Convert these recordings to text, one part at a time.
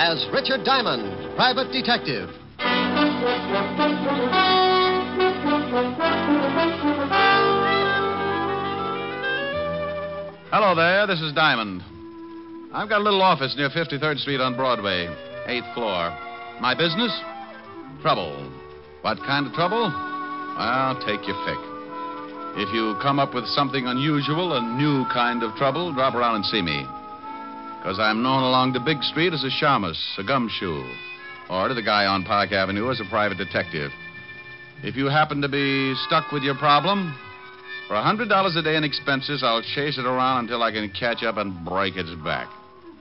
as Richard Diamond, private detective. Hello there, this is Diamond. I've got a little office near 53rd Street on Broadway, 8th floor. My business? Trouble. What kind of trouble? Well, take your pick. If you come up with something unusual, a new kind of trouble, drop around and see me. Because I'm known along the big street as a shamus, a gumshoe, or to the guy on Park Avenue as a private detective. If you happen to be stuck with your problem, for $100 a day in expenses, I'll chase it around until I can catch up and break its back.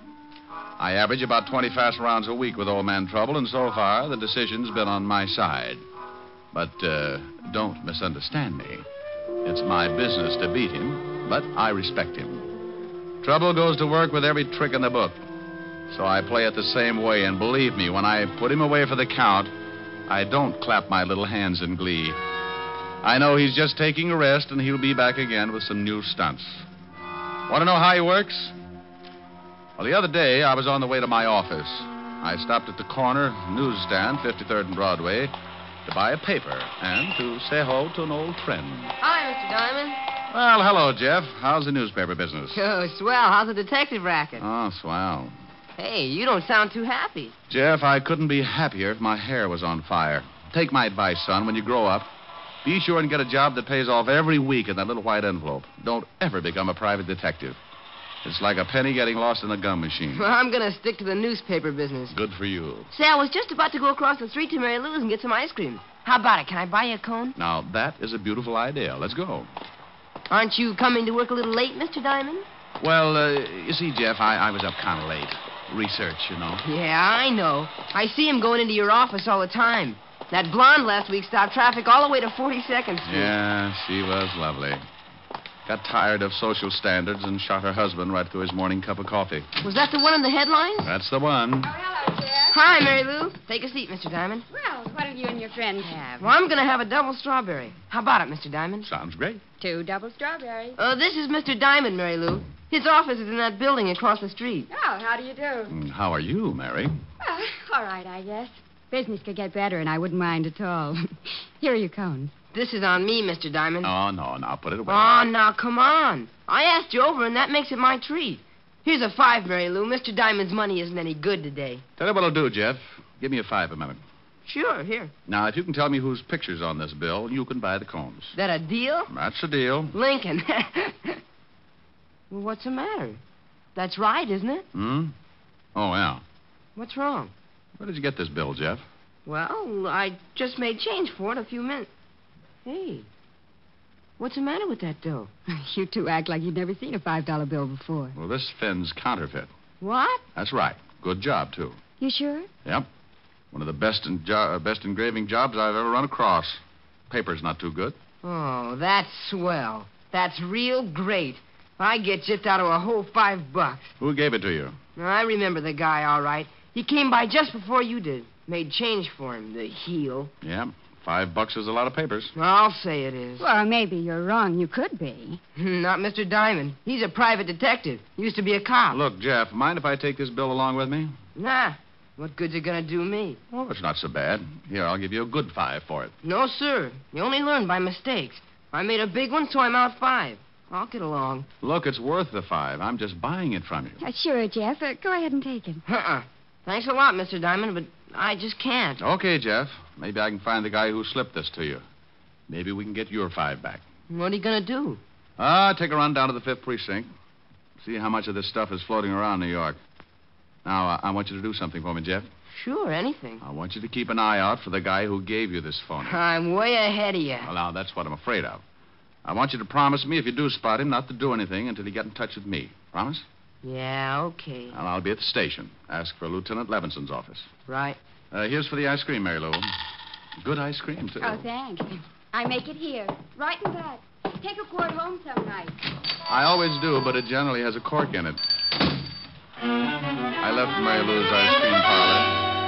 I average about 20 fast rounds a week with old man Trouble, and so far, the decision's been on my side. But don't misunderstand me. It's my business to beat him, but I respect him. Trouble goes to work with every trick in the book. So I play it the same way, and believe me, when I put him away for the count, I don't clap my little hands in glee. I know he's just taking a rest, and he'll be back again with some new stunts. Want to know how he works? Well, the other day, I was on the way to my office. I stopped at the corner newsstand, 53rd and Broadway, to buy a paper and to say hello to an old friend. Hi, Mr. Diamond. Well, hello, Jeff. How's the newspaper business? Oh, swell. How's the detective racket? Oh, swell. Hey, you don't sound too happy. Jeff, I couldn't be happier if my hair was on fire. Take my advice, son. When you grow up, be sure and get a job that pays off every week in that little white envelope. Don't ever become a private detective. It's like a penny getting lost in a gum machine. Well, I'm going to stick to the newspaper business. Good for you. Say, I was just about to go across the street to Mary Lou's and get some ice cream. How about it? Can I buy you a cone? Now, that is a beautiful idea. Let's go. Aren't you coming to work a little late, Mr. Diamond? Well, you see, Jeff, I was up kind of late. Research, you know. Yeah, I know. I see him going into your office all the time. That blonde last week stopped traffic all the way to 42nd Street. Yeah, she was lovely. Got tired of social standards and shot her husband right through his morning cup of coffee. Was that the one in the headlines? That's the one. Oh, hello, Jeff. Hi, Mary Lou. Take a seat, Mr. Diamond. Well, what'll you and your friend have? Well, I'm going to have a double strawberry. How about it, Mr. Diamond? Sounds great. 2 double strawberries. This is Mr. Diamond, Mary Lou. His office is in that building across the street. Oh, how do you do? How are you, Mary? All right, I guess. Business could get better, and I wouldn't mind at all. Here are your cones. This is on me, Mr. Diamond. Oh, no, now put it away. Oh, now, come on. I asked you over, and that makes it my treat. Here's a 5, Mary Lou. Mr. Diamond's money isn't any good today. Tell you what I'll do, Jeff. Give me a 5 a minute. Sure, here. Now, if you can tell me whose picture's on this bill, you can buy the cones. That a deal? That's the deal. Lincoln. Well, what's the matter? That's right, isn't it? Hmm? Oh, yeah. What's wrong? Where did you get this bill, Jeff? Well, I just made change for it a few minutes. Hey, what's the matter with that dough? You two act like you'd never seen a $5 bill before. Well, this Finn's counterfeit. What? That's right. Good job, too. You sure? Yep. One of the best engraving jobs I've ever run across. Paper's not too good. Oh, that's swell. That's real great. I get just out of a whole $5. Who gave it to you? I remember the guy, all right. He came by just before you did. Made change for him, the heel. Yeah. $5 is a lot of papers. I'll say it is. Well, maybe you're wrong. You could be. Not Mr. Diamond. He's a private detective. Used to be a cop. Look, Jeff, mind if I take this bill along with me? Nah. What good's it gonna do me? Oh, it's not so bad. Here, I'll give you a good 5 for it. No, sir. You only learn by mistakes. I made a big one, so I'm out 5. I'll get along. Look, it's worth the 5. I'm just buying it from you. Sure, Jeff. Go ahead and take it. Thanks a lot, Mr. Diamond, but I just can't. Okay, Jeff. Maybe I can find the guy who slipped this to you. Maybe we can get your 5 back. What are you gonna do? Take a run down to the 5th precinct. See how much of this stuff is floating around New York. Now, I want you to do something for me, Jeff. Sure, anything. I want you to keep an eye out for the guy who gave you this phone. I'm way ahead of you. Well, now, that's what I'm afraid of. I want you to promise me, if you do spot him, not to do anything until you get in touch with me. Promise? Yeah, okay. Well, I'll be at the station. Ask for Lieutenant Levinson's office. Right. Here's for the ice cream, Mary Lou. Good ice cream, too. Oh, thanks. I make it here, right in back. Take a quart home some night. I always do, but it generally has a cork in it. I left Mary Lou's ice cream parlor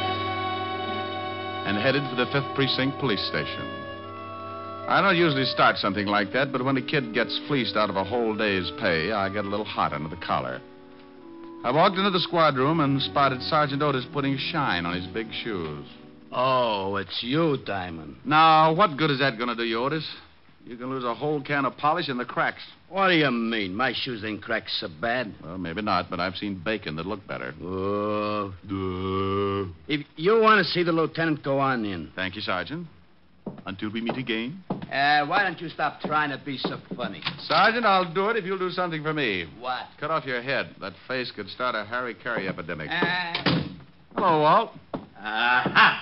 and headed for the 5th Precinct Police Station. I don't usually start something like that, but when a kid gets fleeced out of a whole day's pay, I get a little hot under the collar. I walked into the squad room and spotted Sergeant Otis putting shine on his big shoes. Oh, it's you, Diamond. Now, what good is that going to do you, Otis? You can lose a whole can of polish in the cracks. What do you mean? My shoes ain't cracked so bad. Well, maybe not, but I've seen bacon that look better. Oh. If you want to see the lieutenant, go on in. Thank you, Sergeant. Until we meet again. Why don't you stop trying to be so funny? Sergeant, I'll do it if you'll do something for me. What? Cut off your head. That face could start a Harry Carey epidemic. Hello, Walt. Aha!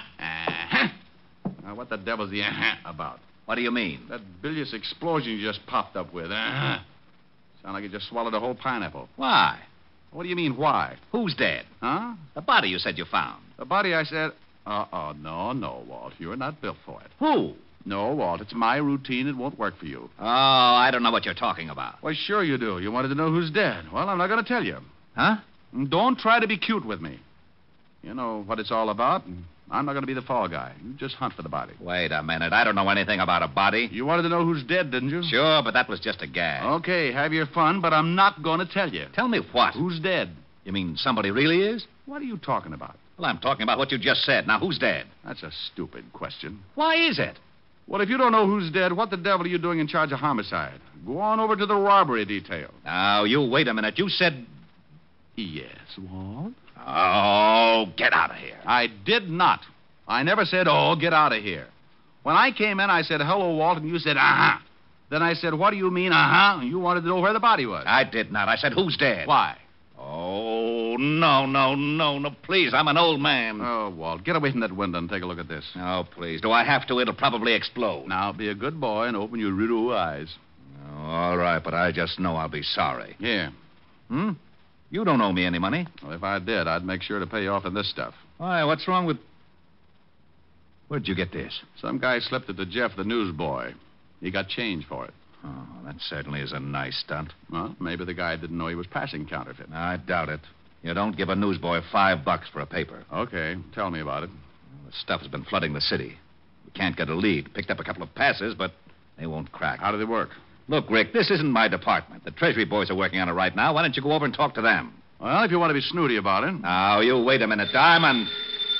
Now, what the devil's the about? What do you mean? That bilious explosion you just popped up with. Sound like you just swallowed a whole pineapple. Why? What do you mean, why? Who's dead? Huh? The body you said you found. The body, I said... No, Walt. You're not built for it. Who? No, Walt. It's my routine. It won't work for you. Oh, I don't know what you're talking about. Well, sure you do. You wanted to know who's dead. Well, I'm not going to tell you. Huh? Don't try to be cute with me. You know what it's all about. I'm not going to be the fall guy. You just hunt for the body. Wait a minute. I don't know anything about a body. You wanted to know who's dead, didn't you? Sure, but that was just a gag. Okay, have your fun, but I'm not going to tell you. Tell me what? Who's dead? You mean somebody really is? What are you talking about? Well, I'm talking about what you just said. Now, who's dead? That's a stupid question. Why is it? Well, if you don't know who's dead, what the devil are you doing in charge of homicide? Go on over to the robbery detail. Now, you wait a minute. You said... Yes, Walt? Oh, get out of here. I did not. I never said, oh, get out of here. When I came in, I said, hello, Walt, and you said, uh-huh. Then I said, what do you mean, uh-huh? And you wanted to know where the body was. I did not. I said, who's dead? Why? Oh, no, please. I'm an old man. Oh, Walt, get away from that window and take a look at this. Oh, please. Do I have to? It'll probably explode. Now, be a good boy and open your little eyes. Oh, all right, but I just know I'll be sorry. Here. You don't owe me any money. Well, if I did, I'd make sure to pay you off in this stuff. Why, what's wrong with... Where'd you get this? Some guy slipped it to Jeff, the newsboy. He got change for it. Oh, that certainly is a nice stunt. Well, maybe the guy didn't know he was passing counterfeit. I doubt it. You don't give a newsboy $5 for a paper. Okay, tell me about it. The stuff has been flooding the city. We can't get a lead. Picked up a couple of passes, but they won't crack. How do they work? Look, Rick, this isn't my department. The Treasury boys are working on it right now. Why don't you go over and talk to them? Well, if you want to be snooty about it. Now, you wait a minute, Diamond.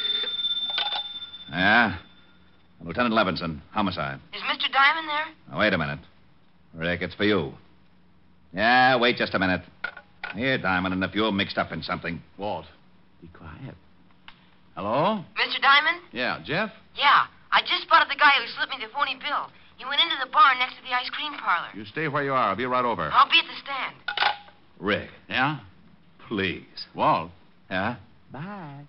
Yeah? Lieutenant Levinson, homicide. Is Mr. Diamond there? Now, wait a minute. Rick, it's for you. Yeah, wait just a minute. Here, Diamond, and if you're mixed up in something... Walt, be quiet. Hello? Mr. Diamond? Yeah, Jeff? Yeah. I just spotted the guy who slipped me the phony bill. He went into the bar next to the ice cream parlor. You stay where you are. I'll be right over. I'll be at the stand. Rick, Yeah? please. Walt? Yeah? Bye.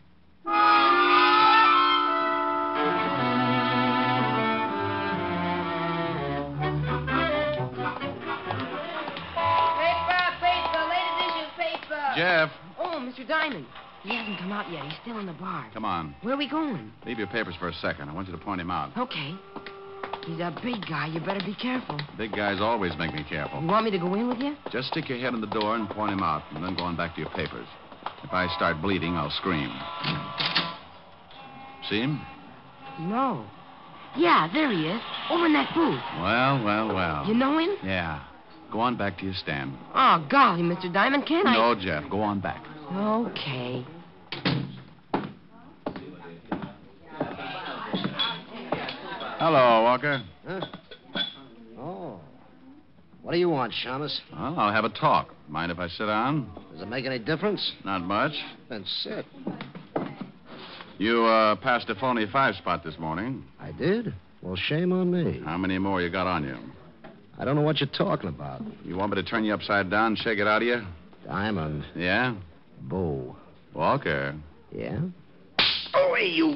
Paper, latest issue paper. Jeff? Oh, Mr. Diamond. He hasn't come out yet. He's still in the bar. Come on. Where are we going? Leave your papers for a second. I want you to point him out. Okay. He's a big guy. You better be careful. Big guys always make me careful. You want me to go in with you? Just stick your head in the door and point him out, and then go on back to your papers. If I start bleeding, I'll scream. See him? No. Yeah, there he is. Over in that booth. Well. You know him? Yeah. Go on back to your stand. Oh, golly, Mr. Diamond, can't I? No, Jeff. Go on back. Okay. Hello, Walker. Huh? Oh. What do you want, Shamus? Well, I'll have a talk. Mind if I sit down? Does it make any difference? Not much. Then sit. You passed a phony 5-spot this morning. I did? Well, shame on me. How many more you got on you? I don't know what you're talking about. You want me to turn you upside down and shake it out of you? Diamond. Yeah? Bo. Walker. Yeah? Oh, hey, you.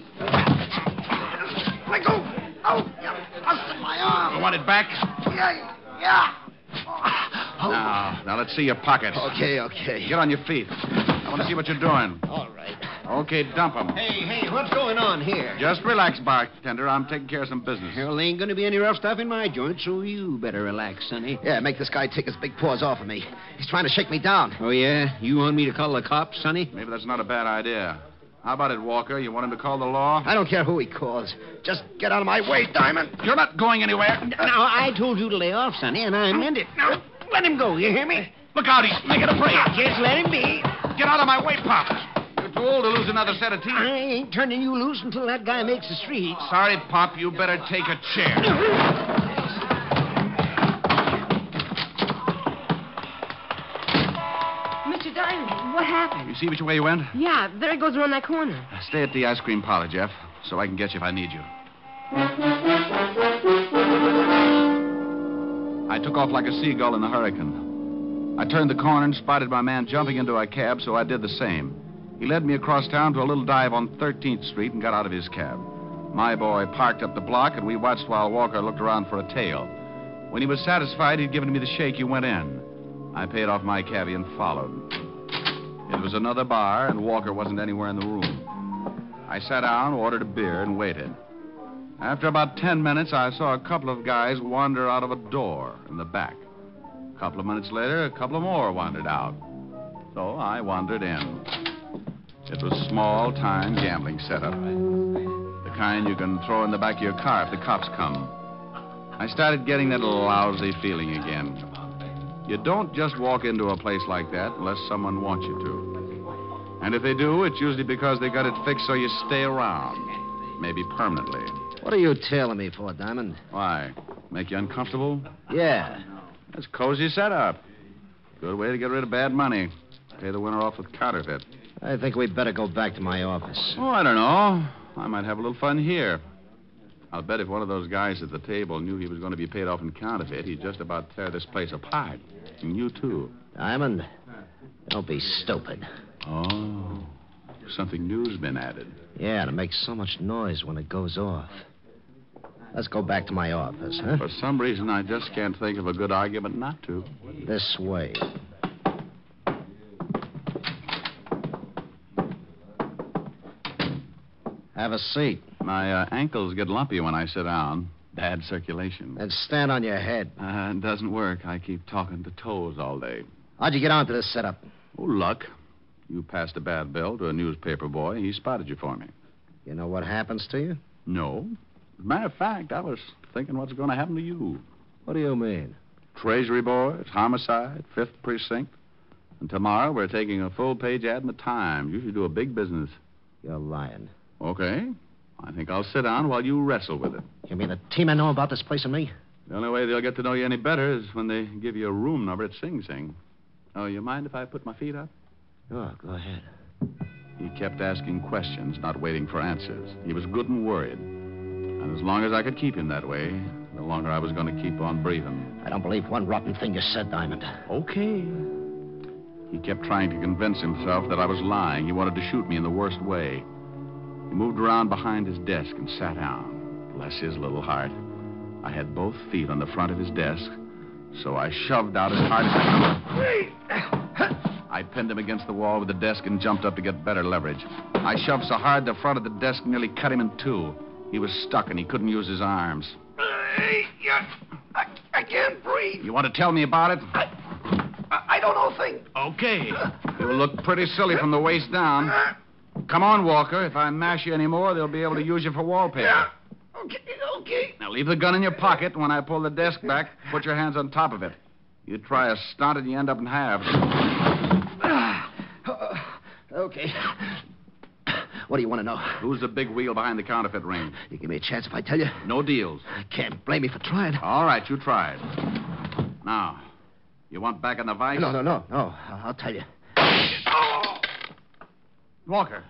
Let go. Oh, busted my arm. You want it back? Yeah. Now, let's see your pockets. Okay. Get on your feet. I want to see what you're doing. All right. Okay, dump them. Hey, what's going on here? Just relax, bartender. I'm taking care of some business. Well, there ain't going to be any rough stuff in my joint, so you better relax, Sonny. Yeah, make this guy take his big paws off of me. He's trying to shake me down. Oh, yeah? You want me to call the cops, Sonny? Maybe that's not a bad idea. How about it, Walker? You want him to call the law? I don't care who he calls. Just get out of my way, Diamond. You're not going anywhere. Now, I told you to lay off, Sonny, and I meant it. Now, let him go, you hear me? Look out, he's making a break. Just let him be. Get out of my way, Pop. You're too old to lose another set of teeth. I ain't turning you loose until that guy makes the street. Sorry, Pop. You better take a chair. Mr. Diamond, what happened? You see which way you went? Yeah, there it goes around that corner. Stay at the ice cream parlor, Jeff, so I can get you if I need you. I took off like a seagull in a hurricane. I turned the corner and spotted my man jumping into a cab, so I did the same. He led me across town to a little dive on 13th Street and got out of his cab. My boy parked up the block, and we watched while Walker looked around for a tail. When he was satisfied he'd given me the shake, he went in. I paid off my cabbie and followed. It was another bar, and Walker wasn't anywhere in the room. I sat down, ordered a beer, and waited. After about 10 minutes, I saw a couple of guys wander out of a door in the back. A couple of minutes later, a couple of more wandered out. So I wandered in. It was small-time gambling setup. The kind you can throw in the back of your car if the cops come. I started getting that lousy feeling again. You don't just walk into a place like that unless someone wants you to. And if they do, it's usually because they got it fixed so you stay around. Maybe permanently. What are you tailing me for, Diamond? Why? Make you uncomfortable? Yeah. That's cozy setup. Good way to get rid of bad money. Pay the winner off with counterfeit. I think we'd better go back to my office. Oh, I don't know. I might have a little fun here. I'll bet if one of those guys at the table knew he was going to be paid off in counterfeit, he'd just about tear this place apart. And you, too. Diamond, don't be stupid. Oh, something new's been added. Yeah, and it makes so much noise when it goes off. Let's go back to my office, huh? For some reason, I just can't think of a good argument not to. This way. Have a seat. My ankles get lumpy when I sit down. Bad circulation. And stand on your head. It doesn't work. I keep talking to toes all day. How'd you get onto this setup? Oh, luck. You passed a bad bill to a newspaper boy. He spotted you for me. You know what happens to you? No. As a matter of fact, I was thinking what's going to happen to you. What do you mean? Treasury boys, homicide, 5th precinct. And tomorrow we're taking a full-page ad in the Times. You should do a big business. You're lying. Okay. I think I'll sit down while you wrestle with it. You mean the team know about this place and me? The only way they'll get to know you any better is when they give you a room number at Sing Sing. Oh, you mind if I put my feet up? Oh, go ahead. He kept asking questions, not waiting for answers. He was good and worried. And as long as I could keep him that way, the longer I was going to keep on breathing. I don't believe one rotten thing you said, Diamond. Okay. He kept trying to convince himself that I was lying. He wanted to shoot me in the worst way. He moved around behind his desk and sat down. Bless his little heart. I had both feet on the front of his desk, so I shoved out as hard as I could. I pinned him against the wall with the desk and jumped up to get better leverage. I shoved so hard the front of the desk nearly cut him in two. He was stuck and he couldn't use his arms. I can't breathe. You want to tell me about it? I don't know a thing. Okay. You'll look pretty silly from the waist down. Come on, Walker. If I mash you anymore, they'll be able to use you for wallpaper. Yeah. Okay. Now, leave the gun in your pocket. When I pull the desk back, put your hands on top of it. You try a stunt and you end up in halves. Okay. What do you want to know? Who's the big wheel behind the counterfeit ring? You give me a chance if I tell you? No deals. I can't blame you for trying. All right, you tried. Now, you want back in the vice? No. I'll tell you. Walker!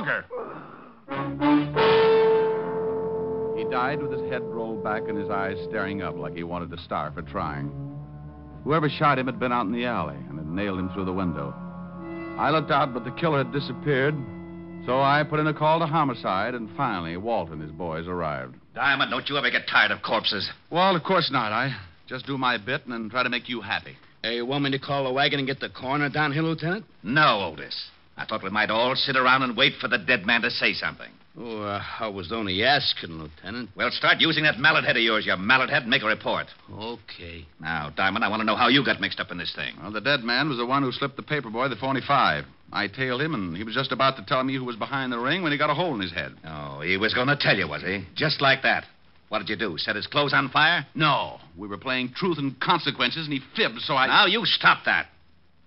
He died with his head rolled back and his eyes staring up like he wanted to starve for trying. Whoever shot him had been out in the alley and had nailed him through the window. I looked out, but the killer had disappeared. So I put in a call to homicide, and finally, Walt and his boys arrived. Diamond, don't you ever get tired of corpses? Well, of course not. I just do my bit and then try to make you happy. Hey, you want me to call the wagon and get the coroner down here, Lieutenant? No, Otis. I thought we might all sit around and wait for the dead man to say something. Oh, I was only asking, Lieutenant. Well, start using that mallet head of yours, you mallet head, and make a report. Okay. Now, Diamond, I want to know how you got mixed up in this thing. Well, the dead man was the one who slipped the paper boy the .45. I tailed him, and he was just about to tell me who was behind the ring when he got a hole in his head. Oh, he was going to tell you, was he? Just like that. What did you do? Set his clothes on fire? No. We were playing truth and consequences, and he fibbed, so I... Now, you stop that.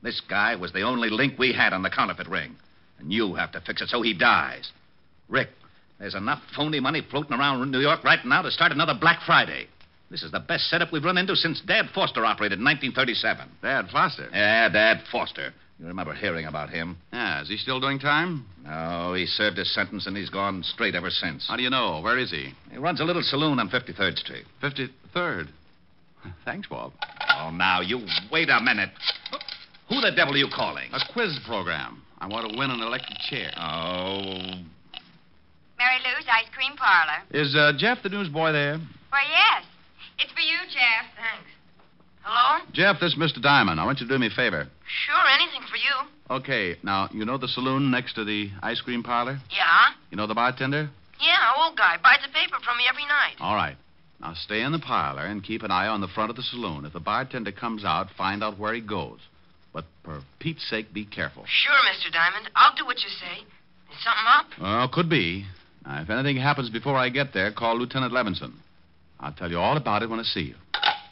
This guy was the only link we had on the counterfeit ring. And you have to fix it so he dies. Rick, there's enough phony money floating around New York right now to start another Black Friday. This is the best setup we've run into since Dad Foster operated in 1937. Dad Foster? Yeah, Dad Foster. You remember hearing about him? Yeah, is he still doing time? No, he served his sentence and he's gone straight ever since. How do you know? Where is he? He runs a little saloon on 53rd Street. 53rd. Thanks, Bob. Oh, now, you wait a minute. Who the devil are you calling? A quiz program. I want to win an electric chair. Oh. Mary Lou's Ice Cream Parlor. Is Jeff the newsboy there? Why, yes. It's for you, Jeff. Thanks. Hello? Jeff, this is Mr. Diamond. I want you to do me a favor. Sure, anything for you. Okay, now, you know the saloon next to the ice cream parlor? Yeah? You know the bartender? Yeah, old guy. Buys the paper from me every night. All right. Now, stay in the parlor and keep an eye on the front of the saloon. If the bartender comes out, find out where he goes. But for Pete's sake, be careful. Sure, Mr. Diamond. I'll do what you say. Is something up? Well, could be. Now, if anything happens before I get there, call Lieutenant Levinson. I'll tell you all about it when I see you.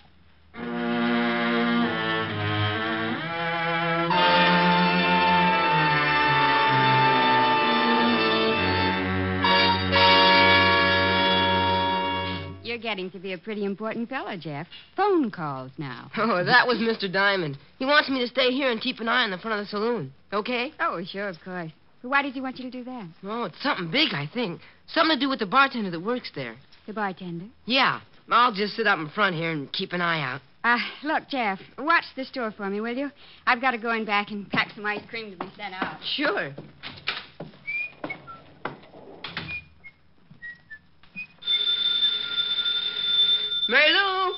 You're getting to be a pretty important fellow, Jeff. Phone calls now. Oh, that was Mr. Diamond. He wants me to stay here and keep an eye on the front of the saloon. Okay? Oh, sure, of course. But why does he want you to do that? Oh, it's something big, I think. Something to do with the bartender that works there. The bartender? Yeah. I'll just sit up in front here and keep an eye out. Look, Jeff, watch the store for me, will you? I've got to go in back and pack some ice cream to be sent out. Sure. Mary Lou!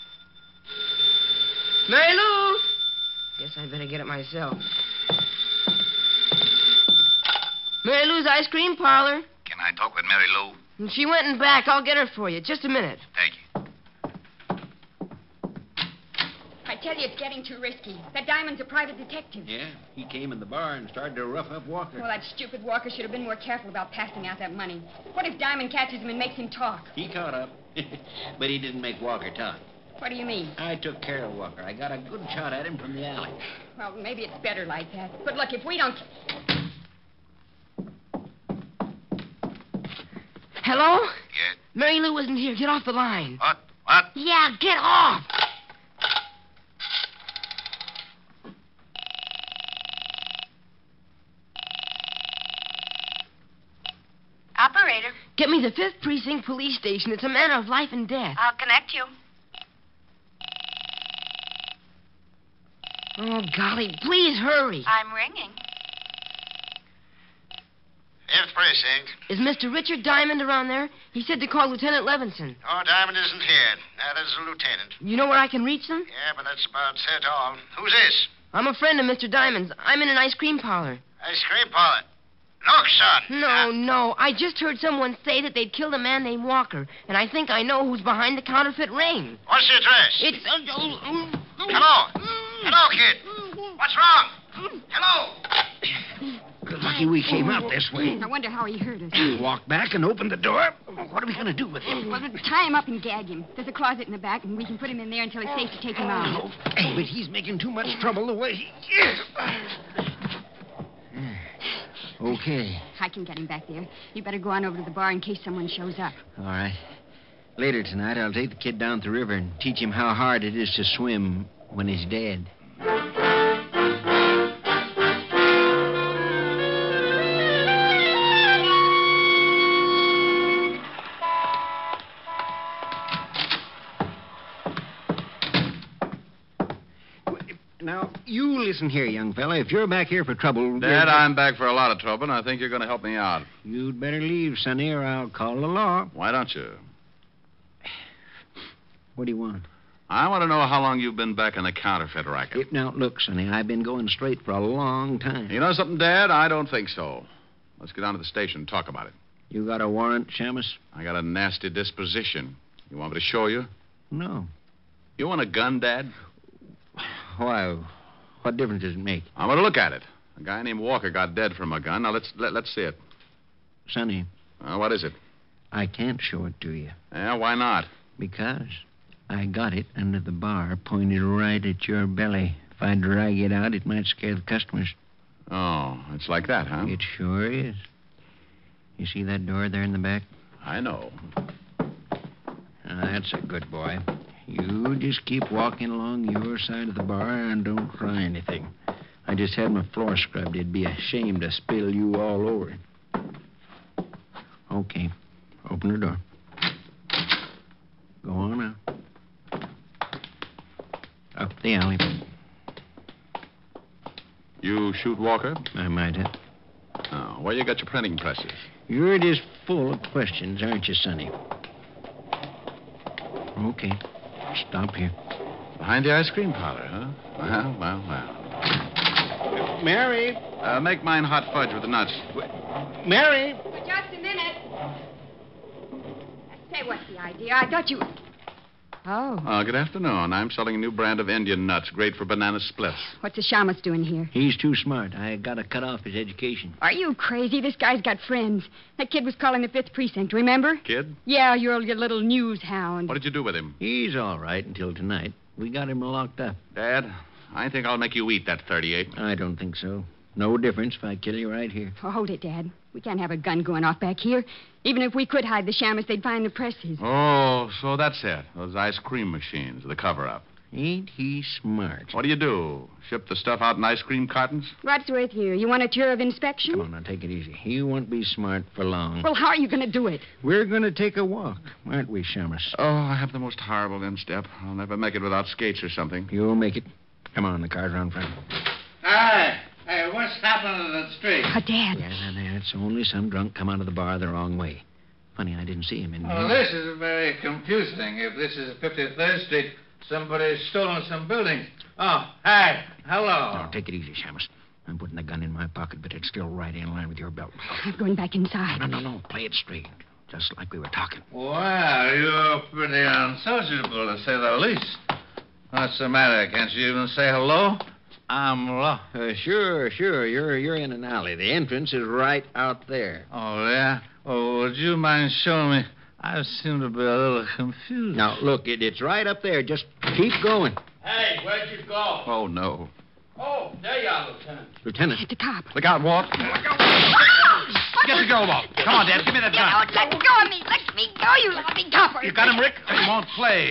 Mary Lou! Guess I better get it myself. Mary Lou's Ice Cream Parlor. Can I talk with Mary Lou? And she went in back. I'll get her for you. Just a minute. Thank you. I tell you, it's getting too risky. That Diamond's a private detective. Yeah, he came in the bar and started to rough up Walker. Well, that stupid Walker should have been more careful about passing out that money. What if Diamond catches him and makes him talk? He caught up, but he didn't make Walker talk. What do you mean? I took care of Walker. I got a good shot at him from the alley. Well, maybe it's better like that. But look, if we don't... Hello? Yes? Mary Lou isn't here. Get off the line. What? What? Yeah, get off. Operator, Get me the 5th Precinct Police Station. It's a matter of life and death. I'll connect you. Oh, golly, please hurry. I'm ringing. 5th Precinct. Is Mr. Richard Diamond around there? He said to call Lieutenant Levinson. Oh, Diamond isn't here. That is the lieutenant. You know where I can reach them? Yeah, but that's about it all. Who's this? I'm a friend of Mr. Diamond's. I'm in an ice cream parlor. Ice cream parlor. Look, son. No. I just heard someone say that they'd killed a man named Walker, and I think I know who's behind the counterfeit ring. What's the address? It's... Hello. Hello, kid. What's wrong? Hello. Good lucky we came out this way. I wonder how he hurt us. Walked back and opened the door. What are we going to do with him? Well, tie him up and gag him. There's a closet in the back, and we can put him in there until it's safe to take him out. Hey, but he's making too much trouble the way he is. Okay. I can get him back there. You better go on over to the bar in case someone shows up. All right. Later tonight, I'll take the kid down to the river and teach him how hard it is to swim when he's dead. Now, you listen here, young fella. If you're back here for trouble... Dad, I'm back for a lot of trouble, and I think you're going to help me out. You'd better leave, Sonny, or I'll call the law. Why don't you? What do you want? I want to know how long you've been back in the counterfeit racket. Now, look, Sonny, I've been going straight for a long time. You know something, Dad? I don't think so. Let's get down to the station and talk about it. You got a warrant, Shamus? I got a nasty disposition. You want me to show you? No. You want a gun, Dad? Why? What difference does it make? I want to look at it. A guy named Walker got dead from a gun. Now, let's see it. Sonny, What is it? I can't show it to you. Yeah, why not? Because I got it under the bar, pointed right at your belly I drag it out, it might scare the customers. Oh, it's like that, huh? It sure is. You see that door there in the back? I know. That's a good boy. You just keep walking along your side of the bar and don't try anything. I just had my floor scrubbed. It'd be a shame to spill you all over it. Okay. Open the door. Go on now. Up the alley. You shoot Walker? I might have. Oh, where you got your printing presses? You're just full of questions, aren't you, Sonny? Okay. Stop here. Behind the ice cream parlor, huh? Well. Mary! Make mine hot fudge with the nuts. Mary! For just a minute. Say, what's the idea? I thought you... Oh. Good afternoon. I'm selling a new brand of Indian nuts, great for banana splits. What's the shamus doing here? He's too smart. I gotta cut off his education. Are you crazy? This guy's got friends. That kid was calling the 5th precinct, remember? Kid? Yeah, your little news hound. What did you do with him? He's all right until tonight. We got him locked up. Dad, I think I'll make you eat that 38. I don't think so. No difference if I kill you right here. Oh, hold it, Dad. We can't have a gun going off back here. Even if we could hide the shamus, they'd find the presses. Oh, so that's it. Those ice cream machines, the cover-up. Ain't he smart? What do? Ship the stuff out in ice cream cartons? Wadsworth here. You want a tour of inspection? Come on, now, take it easy. You won't be smart for long. Well, how are you going to do it? We're going to take a walk, aren't we, Shamus? Oh, I have the most horrible instep. I'll never make it without skates or something. You'll make it. Come on, the car's around front. Hi. Hey, what's happening to the street? Oh, Dad. Yeah, it's only some drunk come out of the bar the wrong way. Funny, I didn't see him in Oh, this is very confusing. If this is 53rd Street, somebody's stolen some buildings. Oh, hi. Hello. Now, take it easy, Shamus. I'm putting the gun in my pocket, but it's still right in line with your belt. I'm going back inside. No. Play it straight. Just like we were talking. Well, you're pretty unsociable, to say the least. What's the matter? Can't you even say hello? I'm lost. Sure. You're in an alley. The entrance is right out there. Oh, yeah? Oh, would you mind showing me? I seem to be a little confused. Now, look, it's right up there. Just keep going. Hey, where'd you go? Oh, no. Oh, there you are, Lieutenant. Lieutenant. It's a cop. Look out, Walt. Get the girl, Walt. Come on, Dad. Give me that gun. Don't let go of me. Let me go, you loving copper. You got him, Rick? He won't play.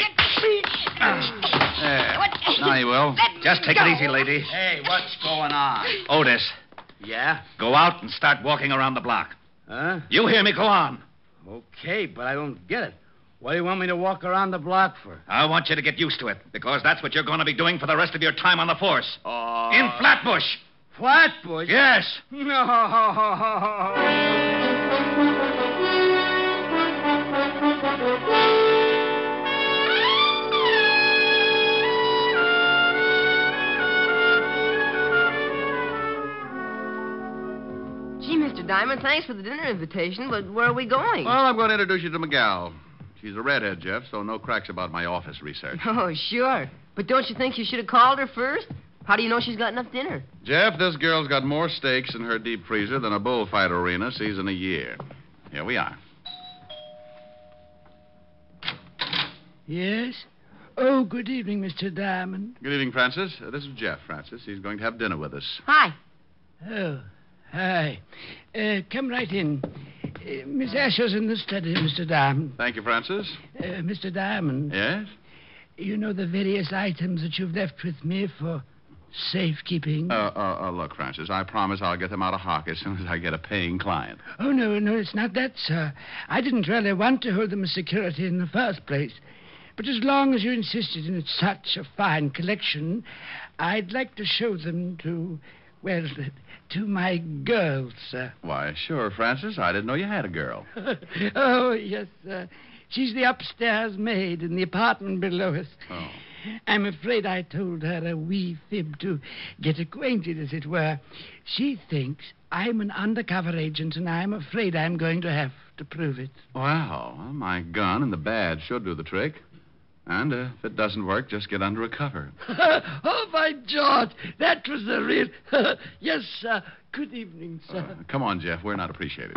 There. Now he will. Just take it easy, lady. Hey, what's going on? Otis, Yeah? go out and start walking around the block. Huh? You hear me? Go on. Okay, but I don't get it. What do you want me to walk around the block for? I want you to get used to it, because that's what you're going to be doing for the rest of your time on the force. In Flatbush. Flatbush? Yes. No. Gee, Mr. Diamond, thanks for the dinner invitation, but where are we going? Well, I'm going to introduce you to Miguel. She's a redhead, Jeff, so no cracks about my office research. Oh, sure. But don't you think you should have called her first? How do you know she's got enough dinner? Jeff, this girl's got more steaks in her deep freezer than a bullfight arena sees in a year. Here we are. Yes? Oh, good evening, Mr. Diamond. Good evening, Francis. This is Jeff, Francis. He's going to have dinner with us. Hi. Oh, hi. Come right in. Miss Asher's in the study, Mr. Diamond. Thank you, Francis. Mr. Diamond. Yes? You know the various items that you've left with me for safekeeping? Look, Francis, I promise I'll get them out of hock as soon as I get a paying client. Oh, no, it's not that, sir. I didn't really want to hold them as security in the first place. But as long as you insisted in such a fine collection, I'd like to show them to my girls, sir. Why, sure, Francis. I didn't know you had a girl. Oh, yes, sir. She's the upstairs maid in the apartment below us. Oh. I'm afraid I told her a wee fib to get acquainted, as it were. She thinks I'm an undercover agent, and I'm afraid I'm going to have to prove it. Well, my gun and the badge should do the trick. And if it doesn't work, just get under a cover. Oh, by George, that was the real... Yes, sir. Good evening, sir. Come on, Jeff. We're not appreciated.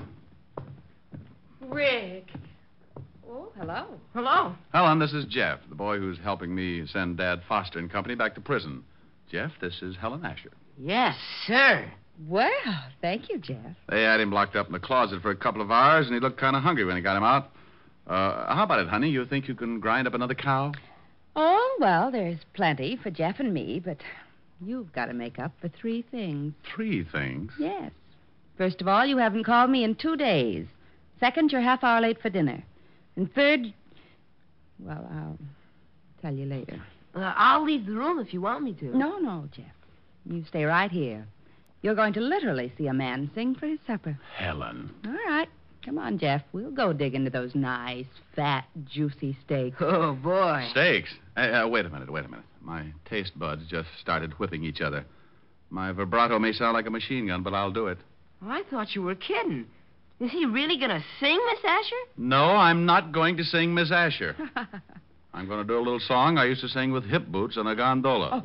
Rick. Oh, hello. Hello. Helen, this is Jeff, the boy who's helping me send Dad Foster and Company back to prison. Jeff, this is Helen Asher. Yes, sir. Well, thank you, Jeff. They had him locked up in the closet for a couple of hours, and he looked kind of hungry when he got him out. How about it, honey? You think you can grind up another cow? Oh, well, there's plenty for Jeff and me, but you've got to make up for 3 things. 3 things? Yes. First of all, you haven't called me in 2 days. Second, you're half hour late for dinner. And third, well, I'll tell you later. I'll leave the room if you want me to. No, Jeff. You stay right here. You're going to literally see a man sing for his supper. Helen. All right. Come on, Jeff. We'll go dig into those nice, fat, juicy steaks. Oh, boy. Steaks? Wait a minute. My taste buds just started whipping each other. My vibrato may sound like a machine gun, but I'll do it. Oh, I thought you were kidding. Is he really going to sing, Miss Asher? No, I'm not going to sing Miss Asher. I'm going to do a little song I used to sing with hip boots on a gondola.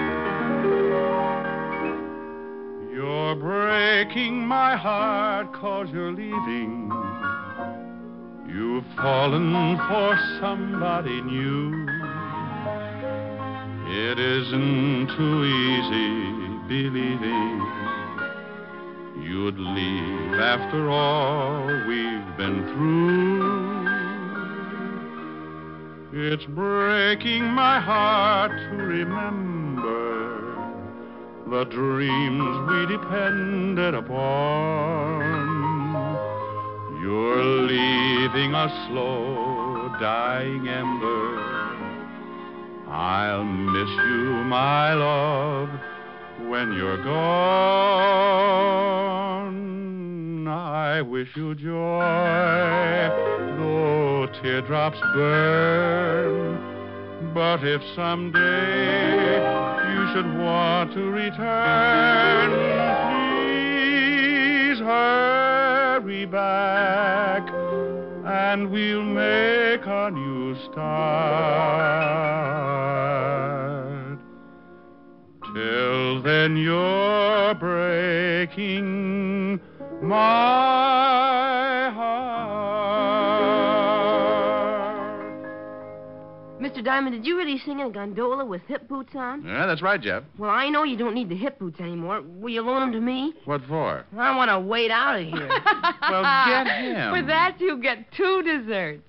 You're breaking my heart 'cause you're leaving. You've fallen for somebody new. It isn't too easy believing you'd leave after all we've been through. It's breaking my heart to remember the dreams we depended upon. You're leaving a slow dying ember. I'll miss you, my love, when you're gone. I wish you joy, though teardrops burn. But if someday you should want to return, please hurry back, and we'll make a new start. Till then, you're breaking my heart. Mr. Diamond, did you really sing in a gondola with hip boots on? Yeah, that's right, Jeff. Well, I know you don't need the hip boots anymore. Will you loan them to me? What for? I want to wait out of here. Well, get him. For that, you get 2 desserts.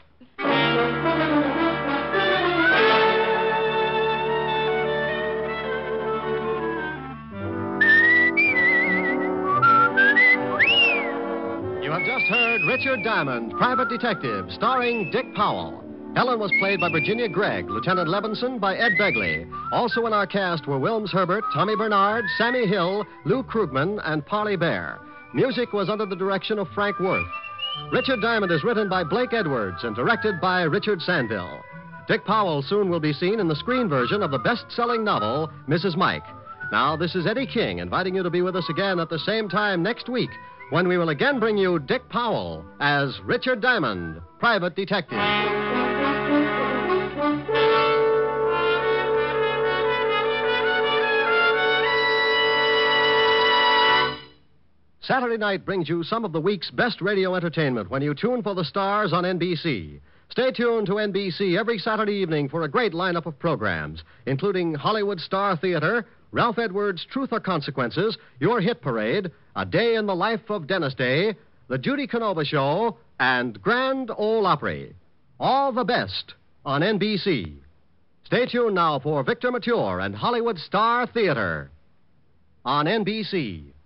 You have just heard Richard Diamond, Private Detective, starring Dick Powell. Helen was played by Virginia Gregg, Lieutenant Levinson by Ed Begley. Also in our cast were Wilms Herbert, Tommy Bernard, Sammy Hill, Lou Krugman, and Parley Bear. Music was under the direction of Frank Worth. Richard Diamond is written by Blake Edwards and directed by Richard Sandville. Dick Powell soon will be seen in the screen version of the best-selling novel, Mrs. Mike. Now, this is Eddie King inviting you to be with us again at the same time next week when we will again bring you Dick Powell as Richard Diamond, Private Detective. Saturday night brings you some of the week's best radio entertainment when you tune for the stars on NBC. Stay tuned to NBC every Saturday evening for a great lineup of programs, including Hollywood Star Theater, Ralph Edwards' Truth or Consequences, Your Hit Parade, A Day in the Life of Dennis Day, The Judy Canova Show, and Grand Ole Opry. All the best on NBC. Stay tuned now for Victor Mature and Hollywood Star Theater on NBC.